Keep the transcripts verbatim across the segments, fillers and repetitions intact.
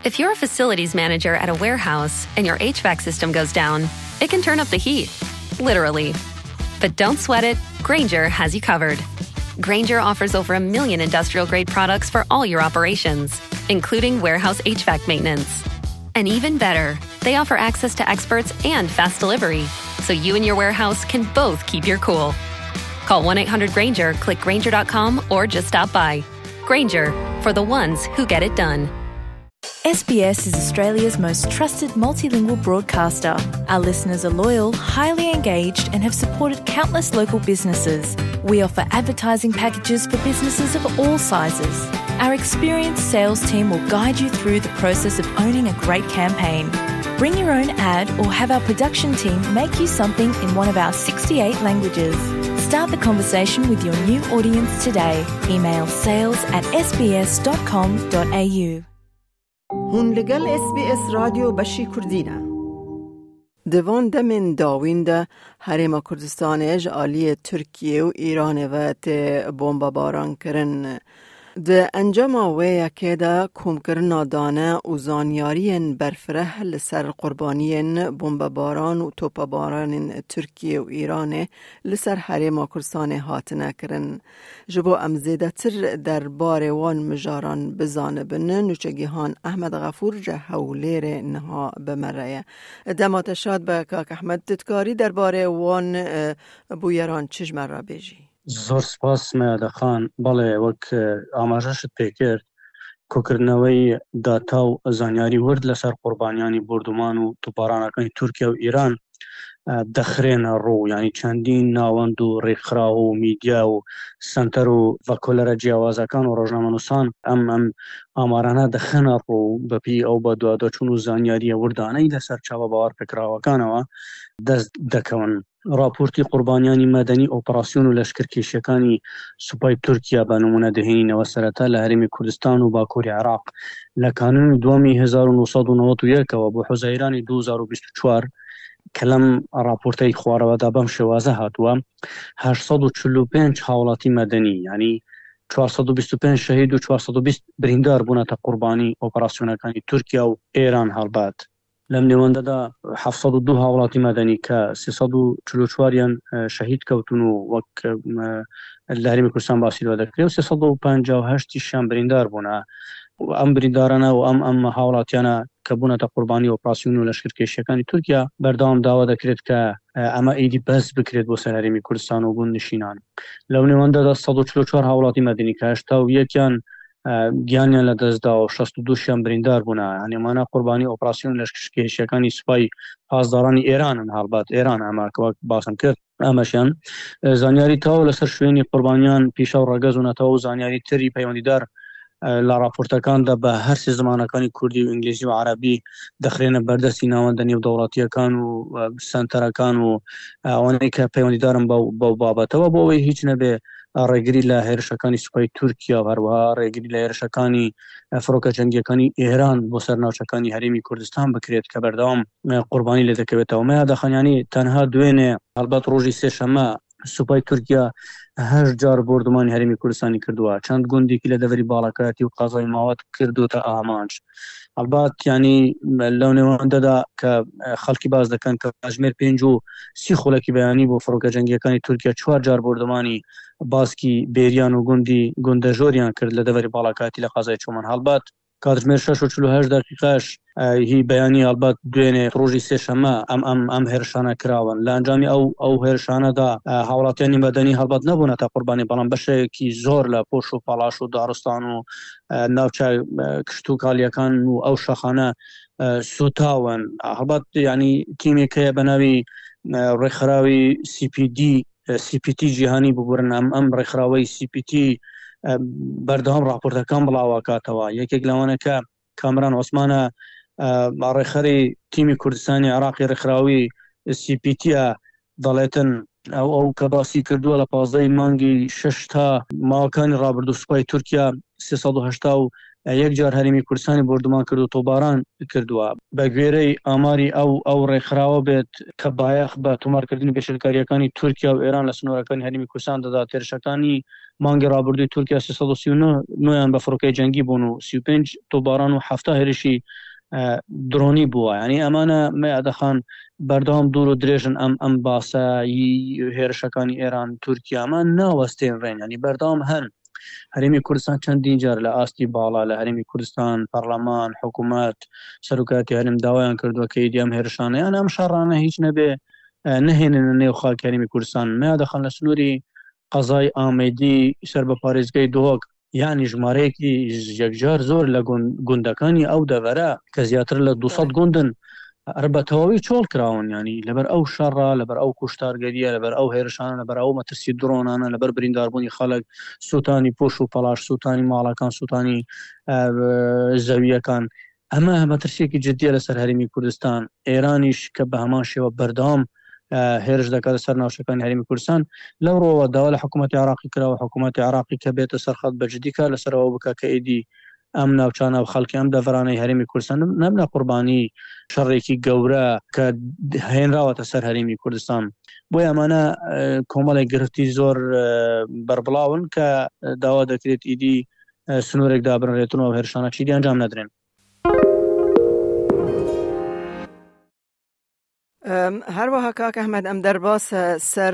If you're a facilities manager at a warehouse and your H V A C system goes down, it can turn up the heat, literally. But don't sweat it, Grainger has you covered. Grainger offers over a million industrial-grade products for all your operations, including warehouse H V A C maintenance. And even better, they offer access to experts and fast delivery, so you and your warehouse can both keep your cool. Call one eight hundred Grainger, click Grainger dot com, or just stop by. Grainger, for the ones who get it done. S B S is Australia's most trusted multilingual broadcaster. Our listeners are loyal, highly engaged, and have supported countless local businesses. We offer advertising packages for businesses of all sizes. Our experienced sales team will guide you through the process of owning a great campaign. Bring your own ad or have our production team make you something in one of our sixty-eight languages. Start the conversation with your new audience today. Email sales at s b s dot com dot a u. هون لگل اس بی اس رادیو بشی کردینه. دوان دمین داوین ده حریم کردستان اج آلی ترکیه و ایران و ته بمب باران کرن. ده انجام وی که ده کم کرنا دانه و زانیارین برفره لسر قربانین بمب باران و توپ باران ترکیه و ایران لسر حریم کردستان هاتنه کرن. جبو امزیده تر در بار وان مجاران بزانه بنه نوچگیهان احمد غفور جهولیر نها بمره. دمات شاد به کاک احمد تتکاری در بار وان بویران چجمر را بیجی؟ زۆر سپاس مەیادە خان. بەڵێ وەک ئاماژەشت پێکرد کۆکردنەوەی داتا و زانیاری ورد لەسەر قوربانیانی بردومان و توپارانەکانی تورکیا و ئیران دەخرێنە ڕوو، یعنی چەندین ناوەند و ڕێکخراوە و میدیا و سنتەر و ڤەکۆلەرە جیاوازەکان و ڕۆژنامەنووسان ئەم ئەم ئامارانە دەخەنە ڕوو بەپی ئەو بە دوادەچوون و زانیاریە وردانەی لەسەر چاوە باوەڕ پێکراوەکانەوە دەست دەکەون. راپۆرتی قوربانیانی مەدەنی ئۆپەراسیۆن و لەشکرکێشیەکانی سوپای تورکیا بە نمونە دەهێنینەوە سەرەتا لە هەرێمی کوردستان و باکووری عێراق لە کانونی دووەمی هەزار و نۆسەد و نەوەت و یەکەوە بۆ حوزەیرانی دوو هەزار و بیست و چوار کە لەم راپۆرتەی خوارەوەدا بەم شێوازە هاتووە هەشت سەد و چل و پێنج هاوڵاتی مەدەنی، یعنی چوارسەد و بیست و پێنج شەهید و چوارسەد و بیست بریندار بوونەتە قوربانی ئۆپەراسیۆنەکانی تورکیا و ئێران هەڵبات. لەم نێوەندەدا هەفت سەد و دوو هاوڵاتی مەدەنی کە سێسەد و چل و چواریان شەهید کەوتون و وەک لە هەرێمی کوردستان باسیەوە دەکرێت و سێسەد و پەنجا و هەشتیشیان بریندار بوونە. ئەم بریندارانە و ئەم ئەم هاوڵاتیانە کە بوونەتە قوربانی ئۆپەراسیۆن و لەشکرکێشیەکانی تورکیا بەردەوام داوا دەکرێت کە ئەمە ئیدی بەس بکرێت بۆ سەر هەرێمی کوردستان و بوون نشینان. لەو نێوەندەدا سەد و چل و چوار هاوڵاتی مەدەنی کە هەشتا و یەکیان گیانیان لە دەستدا و شەست و دووشیان بریندار بوونە، هەنێمانە قوربانی ئۆپەراسیۆن لەشکرکێشیەکانی سوپای پاسدارانی ئێرانن هەڵبات ئێران ئەمە کە وەک باسم کرد ئەمەشیان زانیاری تاوە لەسەر شوێنی قوربانیان پیشە و ڕەگەزونەتەوە و زانیاری تری پەیوەندیدار لە راپۆرتەکاندا بە هەرسێ زمانەکانی کوردی و ئینگلیزی و عەرەبی دەخرێنە بەردەستی ناوەندە نێودەوڵەتیەکان و سەنتەرەکان و ئەوانەی کە پەیوەندیدارن بەو بابەتەوە بۆ ئەوەی هیچ نەبێ ڕێگری لە هێرشەکانی سوپای تورکیا و هەروەها ڕێگری لە هێرشەکانی فڕۆکە جەنگیەکانی ئێران بۆ سەر ناوچەکانی هەرێمی کوردستان بکرێت کە بەردەوام قوربانی لێ دەکەوێتەوە. مەیادەخانیانی تەنها دوێنێ هەڵبەت ڕۆژی سێشەمە سوپای تورکیا هەشت جار بردومانی هەرێمی کوردستانی کردووە، چەند گوندێکی لە دەڤەری باڵەکەتی و قازای ماوەت کردوتە ئامانج. هەڵبات ینی لەو نێوەندەدا کە خەڵکی باز دەکەن کە کاتژمێر پێنج و سی خولەکی بەیانی بۆ فڕۆکە جەنگیەکانی تورکیا چوار جار بردومانی باسکی بێریان و گوندی گوندەژۆریان کرد لە دەڤەری باڵەکەتی لە قازای چۆمان. هەڵبات کاتژمێر شەش و چل و هەشت دەقیقەش هی بەیانی هەڵبات دوێنێ ڕۆژی سێشەمە ئەم ئەم ئەم هێرشانە کراون. لە ئەنجامی ئەو ئەو هێرشانەدا هاوڵاتیانی مەدەنی هەڵبات نەبوونە تا قوربانی، بەڵام بەشێکی زۆر لە پۆش و پاڵاش و دارستان و ناوچە کشت و کالیەکان و ئەو شەخانە سوتاون. هەڵبات ینی تیمێکەیە بە ناوی ڕێکخراوی سی پی دی سی پی تی جیهانی ببورن ئەم ئەم ڕێکخراوەی سی پی تی بەردەوام راپۆرتەکان بڵاوکاتەوە. یەکێک لەوانە کە کامران عوسمانە ڕێکخەری تیمی کوردستانی عێراقی ڕێکخراوی سی پی تیە دەڵێتن ئەو ئەو کە باسی کردووە لە پازدەی مانگی شەش تا ماوەکانی ڕابردوو سوپای تورکیا سێسەد و هەشتا و یەک جار هەرێمی کوردستانی بردومان کرد و تۆباران کردووە بە گوێرەی ئاماری ئەو ئەو ڕێکخراوە بێت کە بایەخ بە تۆمارکردنی بێشکاریەکانی تورکیا و ئێران لە سنوورەکانی هەرێمی کوردستان دەدا. تێرشەکانی مانگی ڕابردووی تورکیا سێ سەد و سی و نۆ یان بە فڕۆکەی جەنگی بوون و سی و پێنج تۆباران و هەفتا هێرشی درۆنی بووە. یعنی ئەمانە مەیادەخان بەردەوام دوور و درێژن ئەم ئەم باسایی هێرشەکانی ئێران تورکیامان ناوەستێنڕێن، ینی بەردەوام هەن. هەرێمی کوردستان چەندین جار لە ئاستی باڵا لە هەرێمی کوردستان پەرلەمان حکوومەت سەرۆکاتی هەرێم داوایان کردووە کە ئیدی ئەم هێرشانە یان ئەم شەڕانە هیچ نەبێ نهێنن نێو خاکی هەرێمی کوردستان. مەیادەخان لە سنووری قەزای ئامێدی سەر بە پارێزگای دۆک یعنی ژمارەیەکی یەکجار زۆر لە گوندەکانی ئەو دەڤەرە کە زیاتر لە دووسەد گوندن هەر بە تەواوی چۆڵ کراون، ینی لەبەر ئەو شەڕە لەبەر ئەو کوشتارگەریە لەبەر ئەو هێرشانە لەبەر ئەو مەترسی درۆنانە لەبەر برینداربوونی خەڵک سووتانی پۆش و پەلاش سووتانی ماڵەکان سووتانی زەویەکان. ئەمە مەترسیەکی جددیە لەسەر هەرێمی کوردستان. ئێرانیش کە بە هەمان شێوە بەردەوام هێرش دەکات سەر ناوچەکانی هەرێمی کوردستان لەو ڕۆوە داوا لە حکوومەتی عراقی کراوە حکوومەتی عراقی کە بێتە سەرخەت بەجددی کار لەسەرەوە بکە کە ئیدی ئەم ناوچانە و خەڵکی ئەم دەڤرانەی هەرێمی کوردستان نەبنە قوربانی شەڕێکی گەورە کە هێنراوەتە سەر هەرێمی کوردستان. بۆیە ئەمانە کۆمەڵێک گرفتی زۆر بەربڵاون کە داوا دەکرێت ئیدی سنوورێک دابرێتەوە و هێرشانە چیدی ئەنجام نەدرێن. هەروەها کاک ئەحمەد ئەم دەرباسە سەر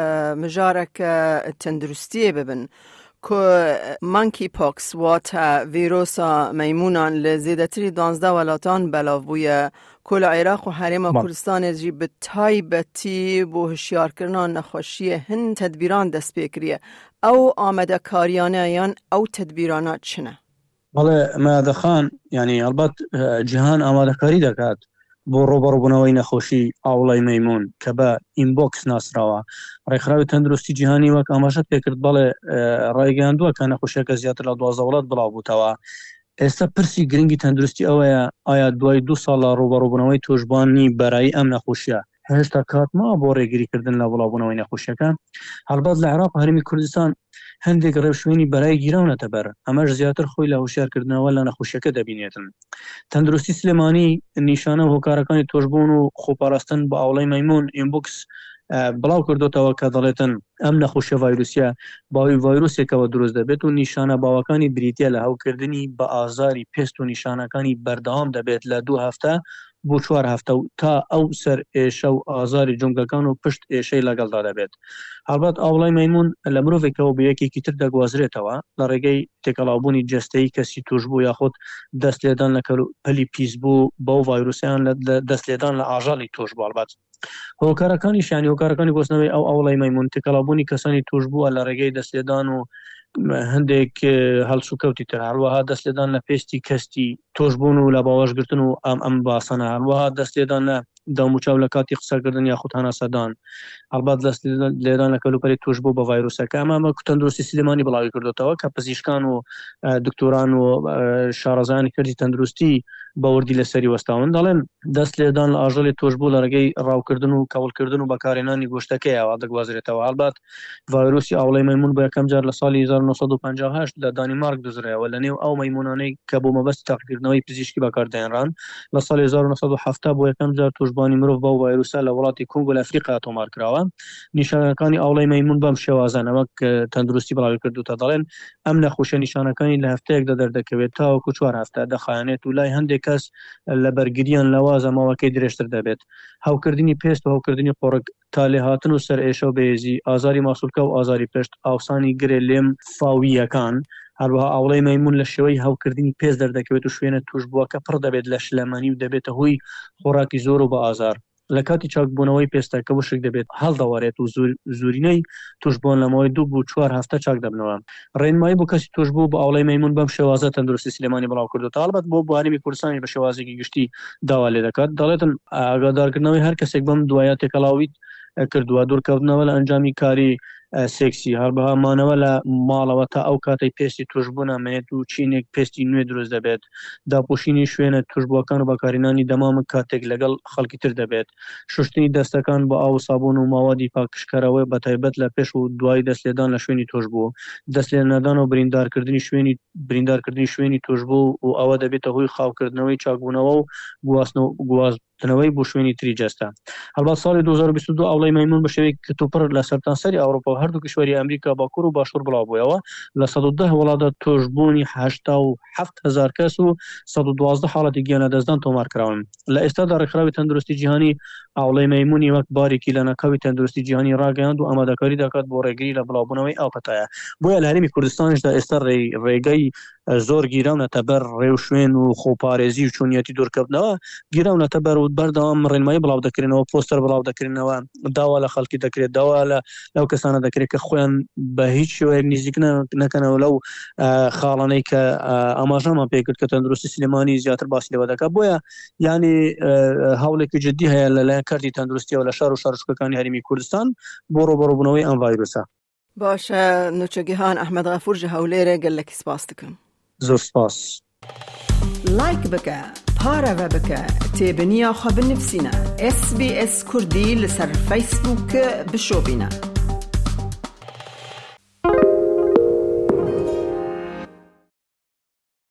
مژارێکە تەندروستیە ببن که مانکی پاکس واتە ڤیرۆسا مەیمونان لە زێدەتری دانزدە وڵاتان بەلاو بوویە کە لە عێراق و هەرێما کوردستانێژی بە تایبەتی بۆ هشیارکردنا نەخۆشیە هەن تەدبیران دەست پێ کردیە. ئەو ئامادەکاریانە یان ئەو تەدبیرانە چنە؟ بەڵێ مەیادەخان یعنی هەڵبەت جیهان ئامادەکاری دەکات بۆ ڕۆبەڕبوونەوەی نەخۆشی ئاوڵای مەیمون کە بە ئینبۆکس ناسراوە. ڕێکخراوی تەندروستی جیهانی وەک ئاماژەت پێکرد بەڵێ ڕایگەیاندووە کە نەخۆشیەکە زیاتر لە دوازدە وڵات بڵاو بووتەوە. ئێستا پرسی گرنگی تەندروستی ئەوەیە ئایا دوای دوو ساڵ لە ڕۆبەڕبوونەوەی تۆژبانی بەرایی ئەم نەخۆشیە هێشتا کاتمەوە بۆ ڕێگریکردن لە بڵاوبوونەوەی نەخۆشیەکە. هەڵبەت لە عێراق و هەرێمی کوردستان هەندێک ڕێوشوێنی بەرای گیرەونەتە بەر، ئەمەش زیاتر خۆی لە هوشیارکردنەوە لە نەخۆشیەکە دەبینێتن. تەندروستی سلێمانی نیشانە و هۆکارەکانی تۆژبوون و خۆپاراستن بە ئاوڵای مەیمون ئینبۆکس بڵاو کردوتەوە کە دەڵێتن ئەم نەخۆشیە ڤایرۆسیە باوی ڤایرۆسێکەوە دروست دەبێت و نیشانە باوەکانی بریتە لە هەوکردنی بە ئازاری پێست و نیشانەکانی بەردەوام دەبێت لە دوو هەفتە بۆ چوار هەفتە و تا ئەو سەر ئێشە و ئازاری جونگەکان و پشت ئێشەی لەگەڵدا دەبێت. هەڵبەت ئاوڵای مەیمون لە مرۆڤێکەوە بە یەکێکی تر دەگوازرێتەوە لە ڕێگەی تێکەڵاوبوونی جەستەیی کەسی توشبوو یاخود دەستلێدان لە پەلی پیسبوو بەو ڤایرۆسیان دەستلێدان لە ئاژاڵی تۆشبوو. هەڵبەت هۆکارەکانی شانی هۆکارەکانی گۆستنەوەی ئەو ئاوڵای مەیمون تێکەڵاوبوونی کەسانی توشبووە لە ڕێگەی دەستلێدان و هەندێک هەڵسوکەوتی تر، هەروەها دەستلێدان لە پێستی کەستی تۆشبوون و لە باوەشگرتن و ئەم ئەم باسەنە، هەروەها دەستلێدان لە داموچاو لە کاتی قسەکردن یاخود هەناسەدان. هەڵبەت دەست لێدان لە کەلوپەری توشبوو بە ڤایرۆسەکە. ئەمە تەندروستی سلێمانی بڵاوی کردوتەوە کە پزیشکان و دکتۆران و شارەزایانی کردی تەندروستی بەوردی لەسەری وەستاون دەڵێن دەست لێدان لە ئاژەڵی تۆشبوو لە ڕێگەی ڕاوکردن و کەوڵکردن و بەکارهێنانی گۆشتەکەیەوە دەگوازرێتەوە. هەڵبەت ڤایرۆسی ئاوڵای مەیمون بە یەکەم جار لە ساڵی هەزار و نۆ سەد و پەنجا و هەشت لە دانیمارک دۆزرایەوە لە نێو ئەو مەیمونانەی کە بۆ مەبەستی تاقیکردنەوەی پزیشکی بەکاردێنران. لە ساڵی هەزار و نۆ سەد و هەفتە بۆ یەکەم جار توشبانی مرۆڤ بەو ڤایرۆسە لە وڵاتی کۆنگۆ لە ئەفریقا تۆمار کراوە. نیشانەکانی ئاوڵای مەیمون بەم شێوازانە وەک تەندروستی بڵاوی کردوتە دەڵێن ئەم نەخۆشیە نیشانەکانی لە هەفتەیەکدا دەردەکەوێت تاوەکو چوار هەفتە دەخایەنێت و لای هەندێک کەس لە بەرگریان لە وازە ماوەکەی درێژتر دەبێت. هاوکردنی پێست و هاوکردنی قۆڕک، تالێهاتن و سەر ئێشە و بەهێزی، ئازاری ماسوولکە و ئازاری پشت، ئاوسانی گرێ لێم فاویەکان. هەروەها ئاوڵای مەیمون لە شێوەی هاوکردنی پێست دەردەکەوێت و شوێنە توشبووەکە پڕ دەبێت لە شلەمانی و دەبێتە هۆی خۆراکی زۆر و بە ئازار. لە کاتی چاکبوونەوەی پێستەکە وشک دەبێت هەڵدەوارێت و زورینەی توشبوون لەمەوەی دوو بۆ چوار هەفتە چاک دەبنەوە. ڕێنمایی بۆ کەسی توشبوو بە ئاوڵای مەیمون بەم شێوازە تەندروستی سلێمانی بڵاو کردوتە. هەڵبەت بۆ بوارەمی کوردستانی بە شێوازێکی گشتی داوا لێ دەکات. دەڵێتن ئاگادارکردنەوەی هەر کەسێک بەم دوایە تێکەڵاویت کردووە دوورکەوتنەوە لە ئەنجامی کاری سێکسی هەڵبەها مانەوە لە ماڵەوە تا ئەو کاتی پێستی توشبوون ئەمێنێت و چینێک پێستی نوێ دروست دەبێت داپۆشینی شوێنە توشبووەکان و بەکارهێنانی دەمامک کاتێک لەگەڵ خەڵکی تر دەبێت شوشتنی دەستەکان بە ئاو سابوون و ماوەدی پاکشکەرەوەی بەتایبەت لە پێش و دوای دەستلێدان لە شوێنی توشبوو دەستلێنەدان و بریندارکردنی شوێنی بریندارکردنی شوێنی توشبوو و ئەوە دەبێتە هۆی خاوکردنەوەی چاکبوونەوە و گواستنەوەی بۆ شوێنی تری جەستە هەڵبەت ساڵی دوو هەزار و بیست و دوو ئاوڵەی مەیمون بە شێوەیەکی کەتوپڕ لە سەرتاسەری ئەوروپا و هەردوو کشوەری ئەمریکا باکوور و باشوور بڵاو بوویەوە لە سەد و دە وڵاتە توشبوونی هەشتا و هەفت هەزار کەس و سەد و دوازدە حاڵەتی گیانەدەستدان تۆمارکراون لە ئێستادا ڕێکخراوی تەندروستی جیهانی ئاوڵەی مەیمونی وەک بارێکی لە نەکاوی تەندروستی جیهانی ڕاگەیاند و ئامادەکاری دەکات بۆ ڕێگری لە بڵاوبوونەوەی ئەو قەتایە بۆیە لە هەرێمی کوردستانیشدا ئێستا ڕێگەی زۆر گیراونەتە بەر ڕێو شوێن و خۆپارێزی و چۆنیەتی دوورکەوتنەوە گیراونەتە بەر و بەردەوام ڕێنمایی بڵاو دەکرێنەوە پۆستەر بڵاو دەکرێنەوە داوا لە خەڵکی دەکرێت داوا لە لەو کەسانە دەکرێت کە خۆیان بە هیچ شێوەیەک نزیک نەکەنەوە لەو خاڵانەی کە ئاماژەمان پێ کرد کە تەندروستی سلێمانی زیاتر باسی لەوە دەکات بۆیە یعنی هەوڵێکی جددی هەیە لەلایەن کاردی تەندروستیەوە لە شار و شارچووکەکانی هەرێمی کوردستان بۆ ڕۆبەڕۆبوونەوەی ئەم ڤایرۆسە. باشە نوچەگیهان ئەحمەد غەفوور ji hewlêrê gelekî spas dikim. زۆر سپاس. لايك بکە پارەوە بکە تێبنییا خە بنفسینە اس بی اس کوردی لەسەر فیسبووک بشۆبینە.